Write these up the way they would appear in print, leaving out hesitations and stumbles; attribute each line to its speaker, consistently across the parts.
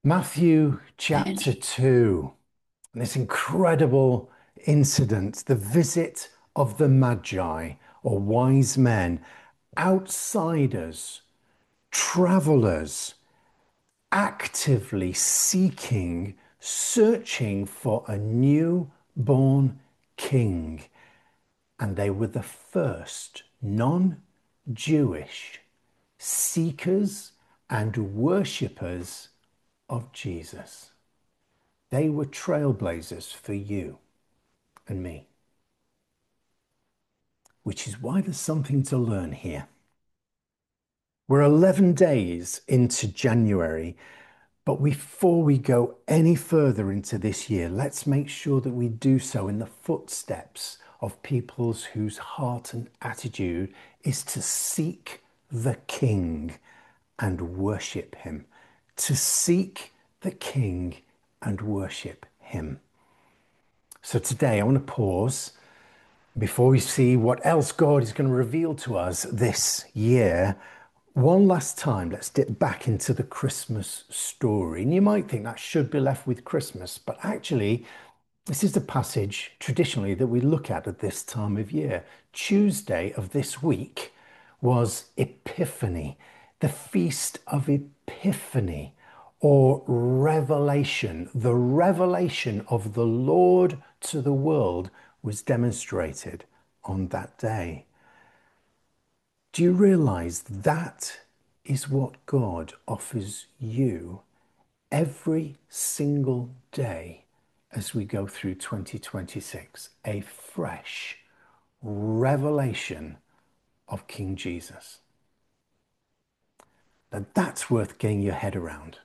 Speaker 1: Matthew chapter 2, and this incredible incident, the visit of the Magi, or wise men, outsiders, travelers, actively seeking, searching for a newborn king. And they were the first non-Jewish seekers and worshippers of Jesus. They were trailblazers for you and me, which is why there's something to learn here. We're 11 days into January, but before we go any further into this year, let's make sure that we do so in the footsteps of peoples whose heart and attitude is to seek the King and worship him. To seek the King and worship him. So today I want to pause before we see what else God is going to reveal to us this year. One last time, let's dip back into the Christmas story. And you might think that should be left with Christmas, but actually, this is the passage traditionally that we look at this time of year. Tuesday of this week was Epiphany, the Feast of Epiphany, or Revelation. The revelation of the Lord to the world was demonstrated on that day. Do you realize that is what God offers you every single day as we go through 2026? A fresh revelation of King Jesus. Now that's worth getting your head around.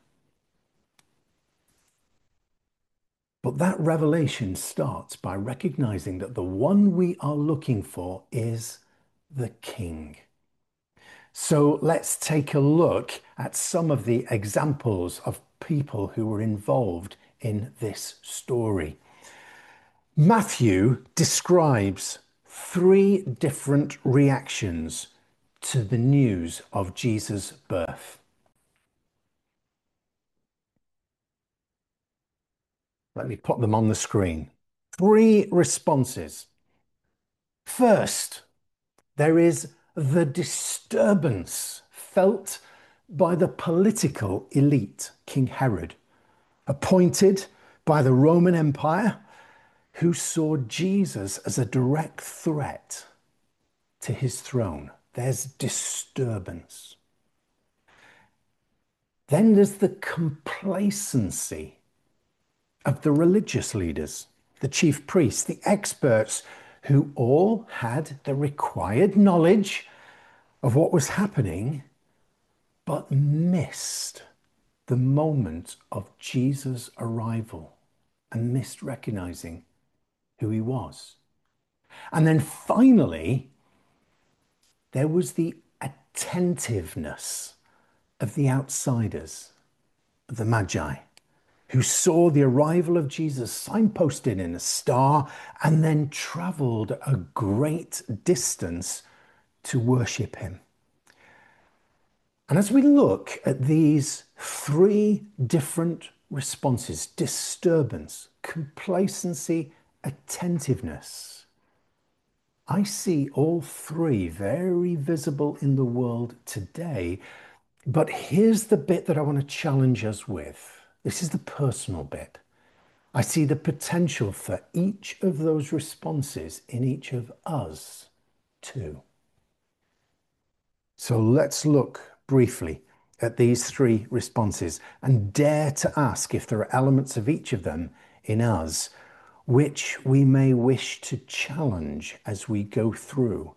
Speaker 1: But that revelation starts by recognizing that the one we are looking for is the King. So let's take a look at some of the examples of people who were involved in this story. Matthew describes three different reactions to the news of Jesus' birth. Let me put them on the screen. Three responses. First, there is the disturbance felt by the political elite, King Herod, appointed by the Roman Empire, who saw Jesus as a direct threat to his throne. There's disturbance. Then there's the complacency of the religious leaders, the chief priests, the experts, who all had the required knowledge of what was happening, but missed the moment of Jesus' arrival and missed recognizing who he was. And then finally, there was the attentiveness of the outsiders, of the Magi, who saw the arrival of Jesus signposted in a star and then traveled a great distance to worship him. And as we look at these three different responses, disturbance, complacency, attentiveness, I see all three very visible in the world today. But here's the bit that I want to challenge us with. This is the personal bit. I see the potential for each of those responses in each of us too. So let's look briefly at these three responses and dare to ask if there are elements of each of them in us which we may wish to challenge as we go through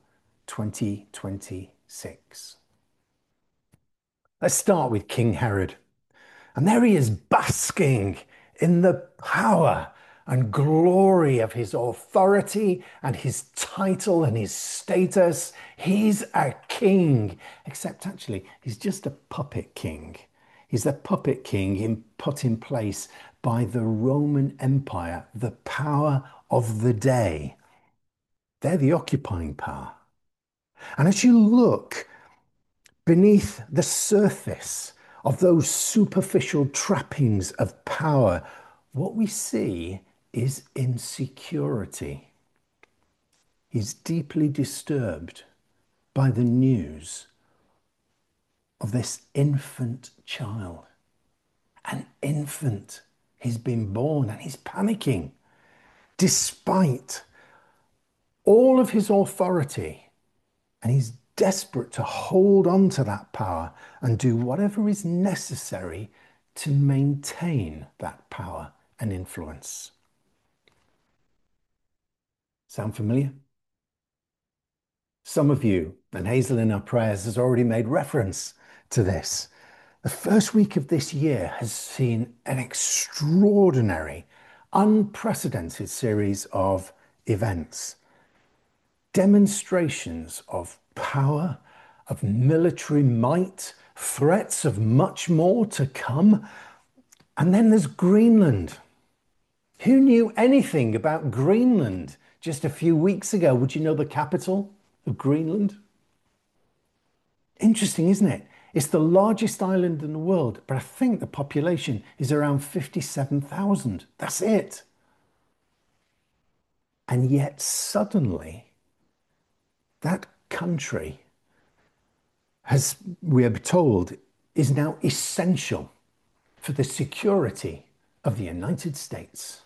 Speaker 1: 2026. Let's start with King Herod. And there he is basking in the power and glory of his authority and his title and his status. He's a king, except actually he's just a puppet king. He's the puppet king put in place by the Roman Empire, the power of the day. They're the occupying power. And as you look beneath the surface of those superficial trappings of power, what we see is insecurity. He's deeply disturbed by the news of this infant child. An infant. He's been born and he's panicking. Despite all of his authority, and he's desperate to hold on to that power and do whatever is necessary to maintain that power and influence. Sound familiar? Some of you, and Hazel in our prayers has already made reference to this. The first week of this year has seen an extraordinary, unprecedented series of events, demonstrations of power, of military might, threats of much more to come. And then there's Greenland. Who knew anything about Greenland just a few weeks ago? Would you know the capital of Greenland? Interesting, isn't it? It's the largest island in the world, but I think the population is around 57,000. That's it. And yet suddenly that country has, we are told, is now essential for the security of the United States.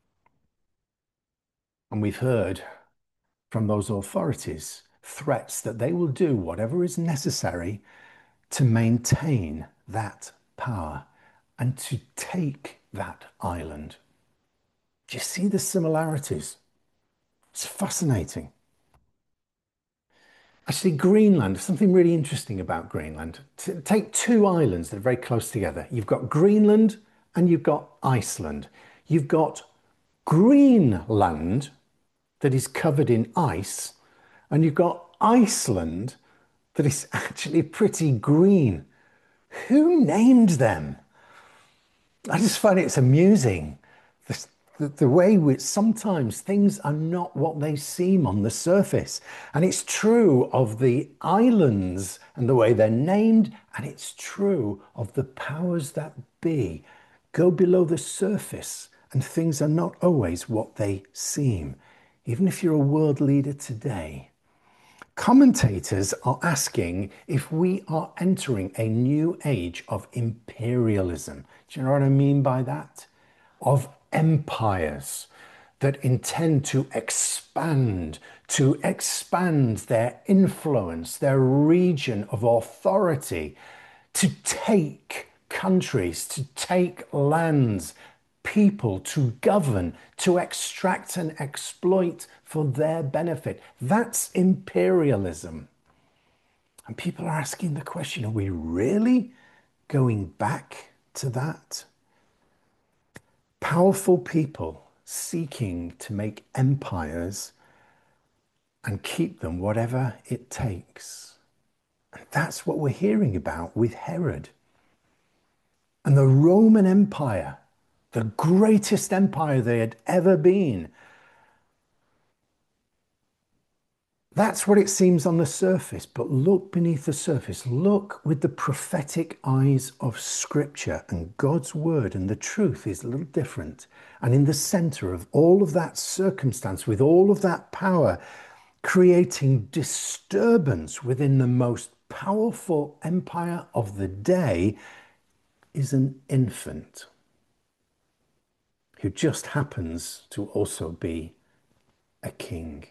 Speaker 1: And we've heard from those authorities threats that they will do whatever is necessary to maintain that power and to take that island. Do you see the similarities? It's fascinating. Actually, Greenland, something really interesting about Greenland. Take two islands that are very close together. You've got Greenland and you've got Iceland. You've got Greenland that is covered in ice, and you've got Iceland that is actually pretty green. Who named them? I just find it's amusing. The way which sometimes things are not what they seem on the surface. And it's true of the islands and the way they're named, and it's true of the powers that be. Go below the surface, and things are not always what they seem. Even if you're a world leader today, commentators are asking if we are entering a new age of imperialism. Do you know what I mean by that? Of empires that intend to expand their influence, their region of authority, to take countries, to take lands, people, to govern, to extract and exploit for their benefit. That's imperialism. And people are asking the question, are we really going back to that? Powerful people seeking to make empires and keep them whatever it takes. And that's what we're hearing about with Herod. And the Roman Empire, the greatest empire there had ever been. That's what it seems on the surface, but look beneath the surface. Look with the prophetic eyes of Scripture, and God's word and the truth is a little different. And in the center of all of that circumstance, with all of that power, creating disturbance within the most powerful empire of the day, is an infant who just happens to also be a king.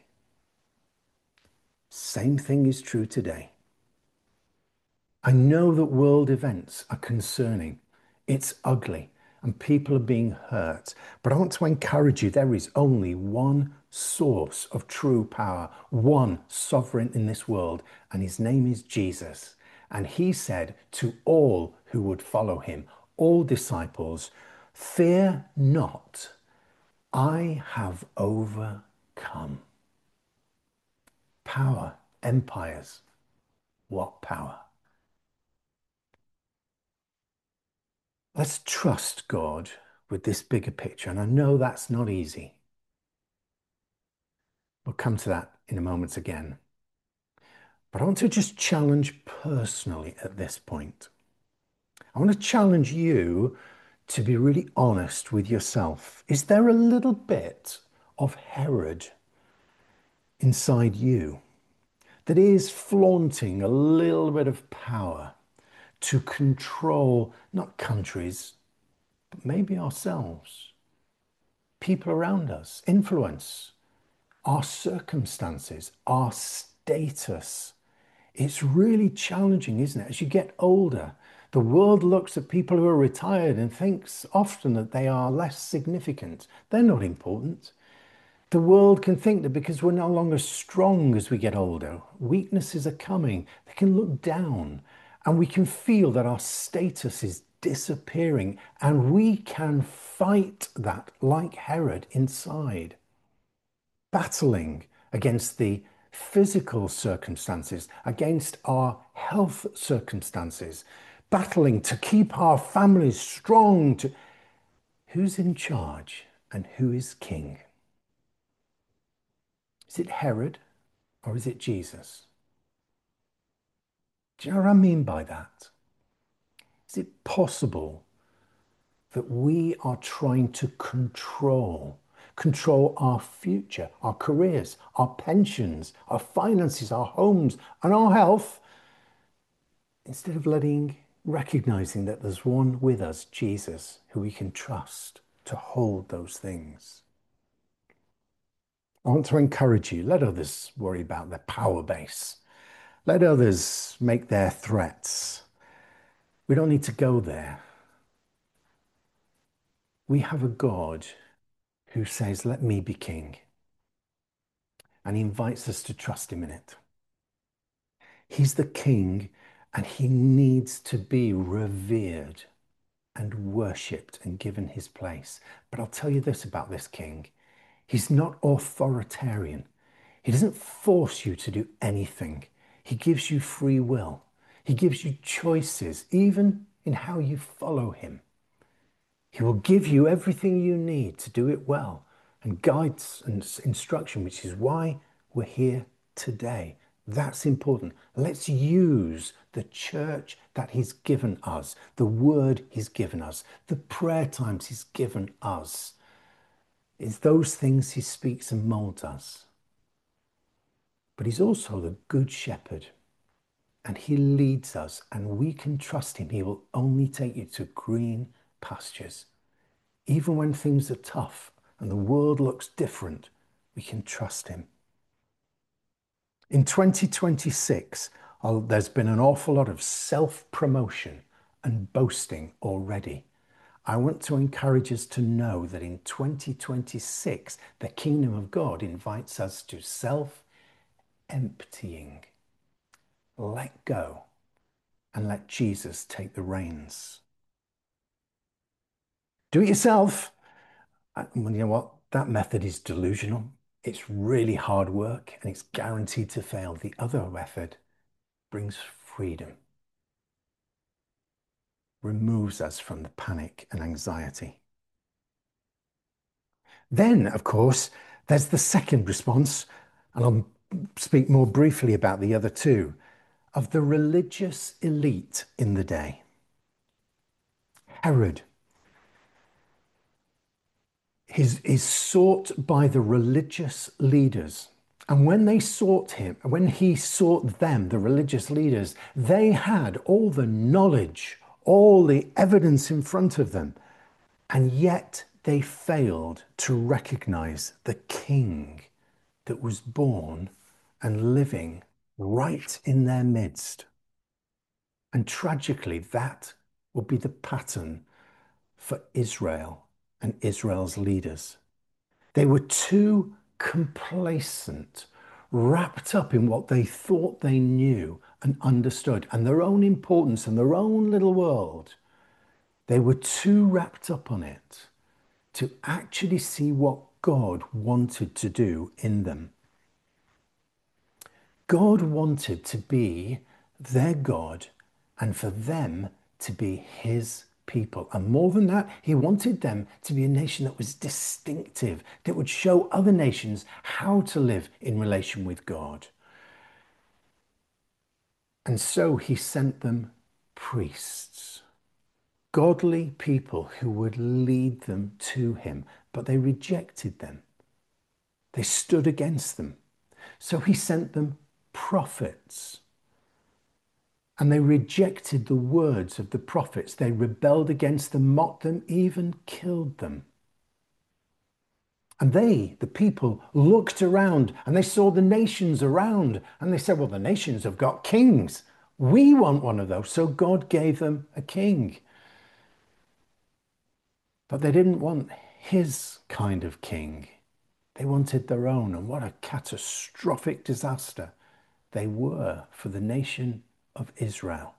Speaker 1: Same thing is true today. I know that world events are concerning. It's ugly and people are being hurt. But I want to encourage you, there is only one source of true power, one sovereign in this world, and his name is Jesus. And he said to all who would follow him, all disciples, fear not, I have overcome. Power, empires, what power? Let's trust God with this bigger picture. And I know that's not easy. We'll come to that in a moment again. But I want to just challenge personally at this point. I want to challenge you to be really honest with yourself. Is there a little bit of Herod inside you that is flaunting a little bit of power to control not countries, but maybe ourselves, people around us, influence our circumstances, our status? It's really challenging, isn't it? As you get older, the world looks at people who are retired and thinks often that they are less significant. They're not important. The world can think that because we're no longer strong as we get older, weaknesses are coming. They can look down and we can feel that our status is disappearing, and we can fight that like Herod inside, battling against the physical circumstances, against our health circumstances, battling to keep our families strong. Who's in charge and who is king? Is it Herod or is it Jesus? Do you know what I mean by that? Is it possible that we are trying to control our future, our careers, our pensions, our finances, our homes, and our health, instead of recognizing that there's one with us, Jesus, who we can trust to hold those things? I want to encourage you, let others worry about their power base. Let others make their threats. We don't need to go there. We have a God who says, let me be king. And he invites us to trust him in it. He's the king and he needs to be revered and worshipped and given his place. But I'll tell you this about this king. He's not authoritarian. He doesn't force you to do anything. He gives you free will. He gives you choices, even in how you follow him. He will give you everything you need to do it well, and guides and instruction, which is why we're here today. That's important. Let's use the church that he's given us, the word he's given us, the prayer times he's given us. It's those things he speaks and molds us. But he's also the good shepherd, and he leads us, and we can trust him. He will only take you to green pastures. Even when things are tough and the world looks different, we can trust him. In 2026, there's been an awful lot of self-promotion and boasting already. I want to encourage us to know that in 2026, the kingdom of God invites us to self-emptying. Let go and let Jesus take the reins. Do it yourself. You know what? That method is delusional. It's really hard work and it's guaranteed to fail. The other method brings freedom, removes us from the panic and anxiety. Then, of course, there's the second response, and I'll speak more briefly about the other two, of the religious elite in the day. Herod is sought by the religious leaders. And when they sought him, when he sought them, the religious leaders, they had all the knowledge, all the evidence in front of them. And yet they failed to recognize the king that was born and living right in their midst. And tragically, that will be the pattern for Israel and Israel's leaders. They were too complacent, wrapped up in what they thought they knew and understood, and their own importance and their own little world. They were too wrapped up on it to actually see what God wanted to do in them. God wanted to be their God and for them to be his people. And more than that, he wanted them to be a nation that was distinctive, that would show other nations how to live in relation with God. And so he sent them priests. godly people who would lead them to him, but they rejected them. They stood against them. So he sent them prophets. And they rejected the words of the prophets. They rebelled against them, mocked them, even killed them. And they, the people, looked around and they saw the nations around and they said, well, the nations have got kings. We want one of those. So God gave them a king. But they didn't want his kind of king. They wanted their own. And what a catastrophic disaster they were for the nation of Israel.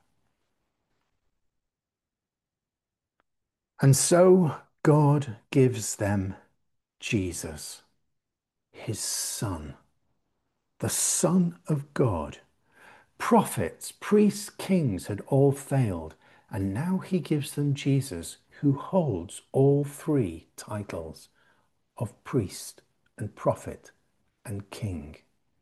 Speaker 1: And so God gives them Jesus, his son, the Son of God. Prophets, priests, kings had all failed, and now he gives them Jesus, who holds all three titles of priest and prophet and king.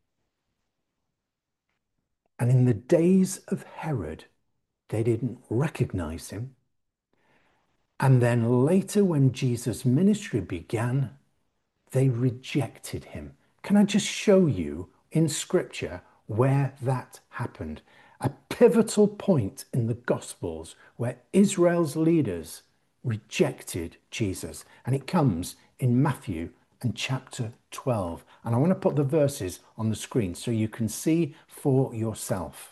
Speaker 1: And in the days of Herod, they didn't recognize him. And then later, when Jesus' ministry began, they rejected him. Can I just show you in scripture where that happened? A pivotal point in the Gospels where Israel's leaders rejected Jesus. And it comes in Matthew and chapter 12. And I want to put the verses on the screen so you can see for yourself.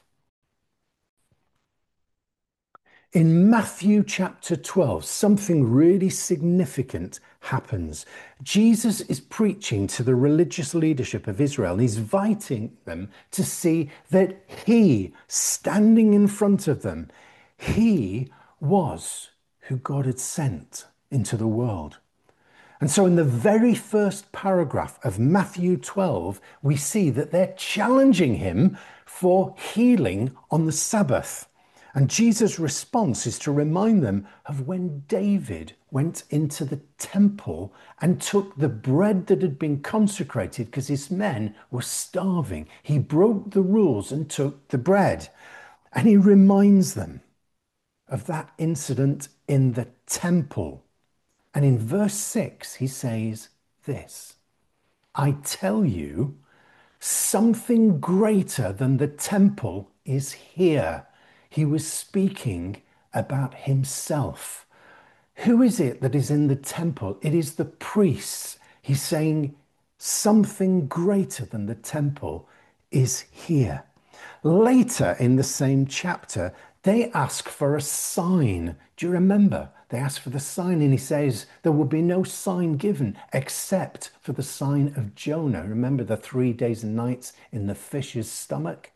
Speaker 1: In Matthew chapter 12, something really significant happens. Jesus is preaching to the religious leadership of Israel. He's inviting them to see that he, standing in front of them, he was who God had sent into the world. And so in the very first paragraph of Matthew 12, we see that they're challenging him for healing on the Sabbath. And Jesus' response is to remind them of when David went into the temple and took the bread that had been consecrated because his men were starving. He broke the rules and took the bread. And he reminds them of that incident in the temple. And in verse 6, he says this, I tell you, something greater than the temple is here. He was speaking about himself. Who is it that is in the temple? It is the priests. He's saying something greater than the temple is here. Later in the same chapter, they ask for a sign. Do you remember? They ask for the sign, and he says there will be no sign given except for the sign of Jonah. Remember the 3 days and nights in the fish's stomach?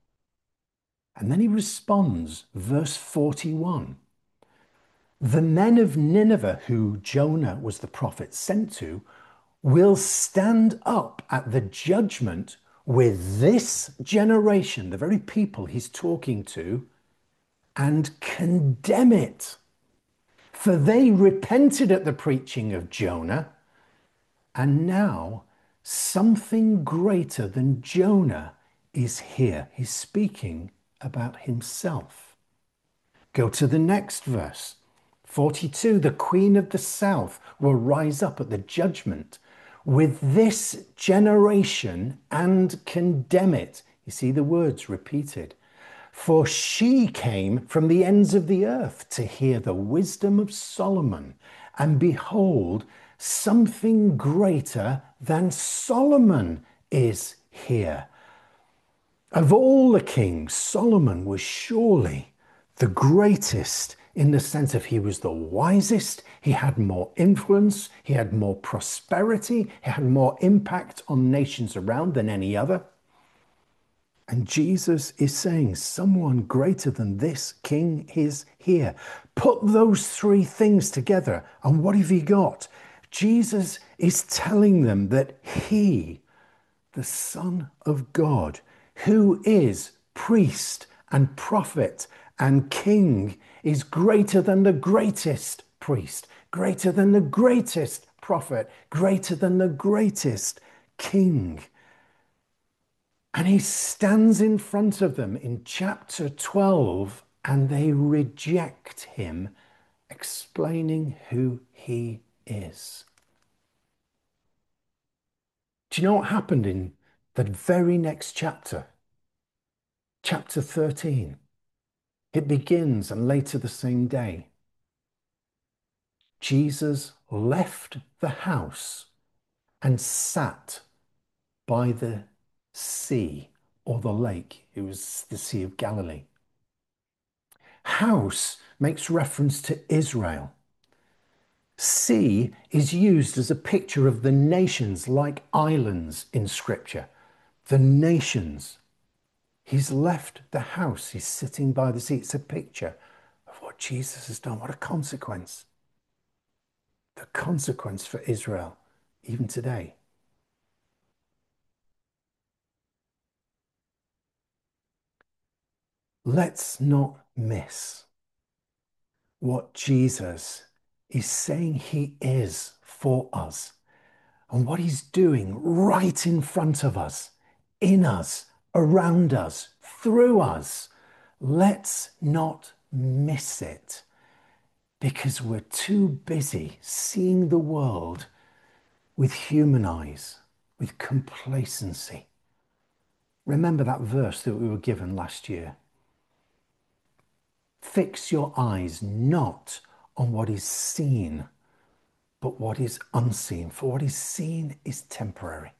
Speaker 1: And then he responds, verse 41. The men of Nineveh, who Jonah was the prophet sent to, will stand up at the judgment with this generation, the very people he's talking to, and condemn it. For they repented at the preaching of Jonah, and now something greater than Jonah is here. He's speaking about himself. Go to the next verse. 42, the queen of the south will rise up at the judgment with this generation and condemn it. You see the words repeated. For she came from the ends of the earth to hear the wisdom of Solomon. And behold, something greater than Solomon is here. Of all the kings, Solomon was surely the greatest in the sense of he was the wisest, he had more influence, he had more prosperity, he had more impact on nations around than any other. And Jesus is saying someone greater than this king is here. Put those three things together, and what have you got? Jesus is telling them that he, the Son of God, who is priest and prophet and king, is greater than the greatest priest, greater than the greatest prophet, greater than the greatest king. And he stands in front of them in chapter 12 and they reject him explaining who he is. Do you know what happened in the very next chapter? Chapter 13. It begins, and later the same day, Jesus left the house and sat by the sea or the lake. It was the Sea of Galilee. House makes reference to Israel. Sea is used as a picture of the nations, like islands in Scripture. The nations. He's left the house. He's sitting by the sea. It's a picture of what Jesus has done. What a consequence. The consequence for Israel, even today. Let's not miss what Jesus is saying he is for us and what he's doing right in front of us, in us, around us, through us. Let's not miss it because we're too busy seeing the world with human eyes, with complacency. Remember that verse that we were given last year. Fix your eyes not on what is seen, but what is unseen. For what is seen is temporary.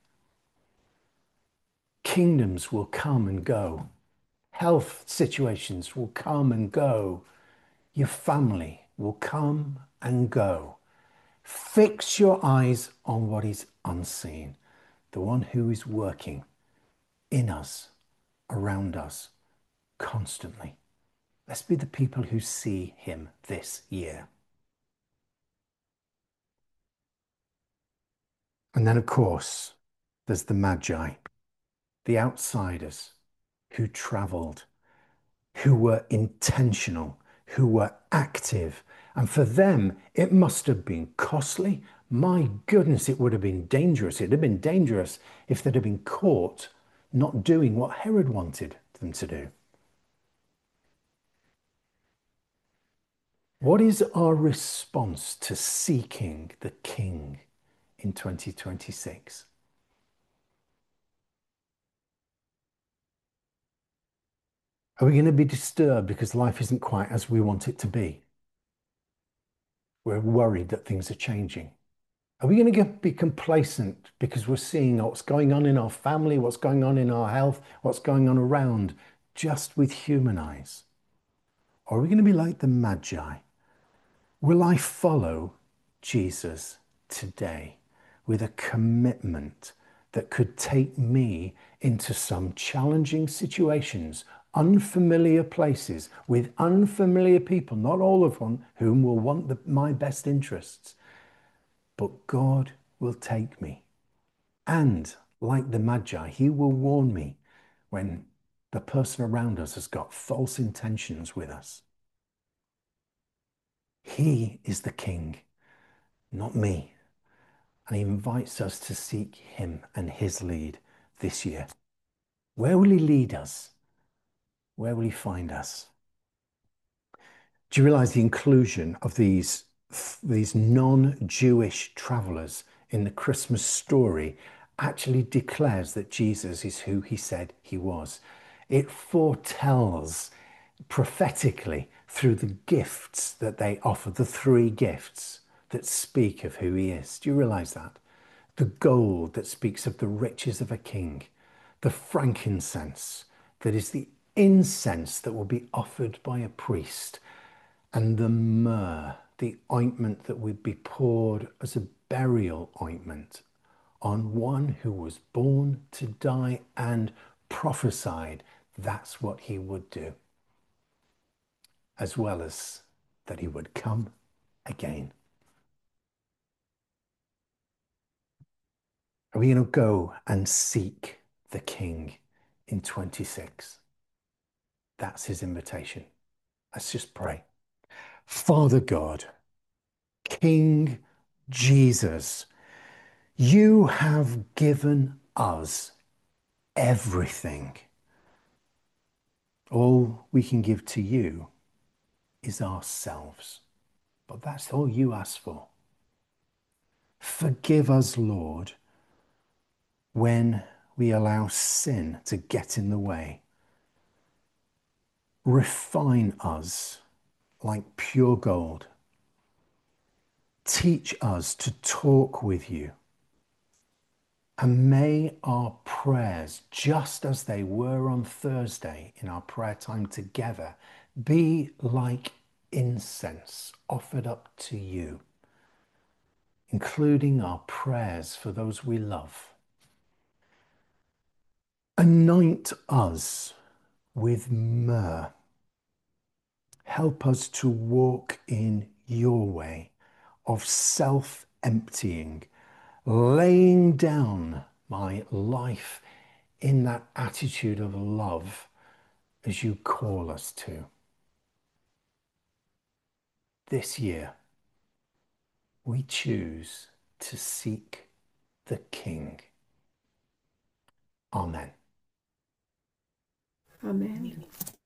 Speaker 1: Kingdoms will come and go. Health situations will come and go. Your family will come and go. Fix your eyes on what is unseen, the one who is working in us, around us, constantly. Let's be the people who see him this year. And then, of course, there's the Magi, the outsiders who traveled, who were intentional, who were active. And for them, it must have been costly. My goodness, it would have been dangerous. It'd have been dangerous if they'd have been caught not doing what Herod wanted them to do. What is our response to seeking the King in 2026? Are we going to be disturbed because life isn't quite as we want it to be? We're worried that things are changing. Are we going to be complacent because we're seeing what's going on in our family, what's going on in our health, what's going on around just with human eyes? Or are we going to be like the Magi? Will I follow Jesus today with a commitment that could take me into some challenging situations, unfamiliar places with unfamiliar people, not all of whom will want my best interests, but God will take me. And like the Magi, he will warn me when the person around us has got false intentions with us. He is the King, not me. And he invites us to seek him and his lead this year. Where will he lead us? Where will he find us? Do you realize the inclusion of these non-Jewish travelers in the Christmas story actually declares that Jesus is who he said he was? It foretells prophetically through the gifts that they offer, the three gifts that speak of who he is. Do you realize that? The gold that speaks of the riches of a king, the frankincense that is the incense that will be offered by a priest, and the myrrh, the ointment that would be poured as a burial ointment on one who was born to die and prophesied that's what he would do, as well as that he would come again. Are we going to go and seek the King in 26? That's his invitation. Let's just pray. Father God, King Jesus, you have given us everything. All we can give to you is ourselves. but that's all you ask for. Forgive us, Lord, when we allow sin to get in the way. Refine us like pure gold. Teach us to talk with you. And may our prayers, just as they were on Thursday in our prayer time together, be like incense offered up to you, including our prayers for those we love. Anoint us with myrrh. Help us to walk in your way of self-emptying, laying down my life in that attitude of love as you call us to. This year, we choose to seek the King. Amen.
Speaker 2: Amen.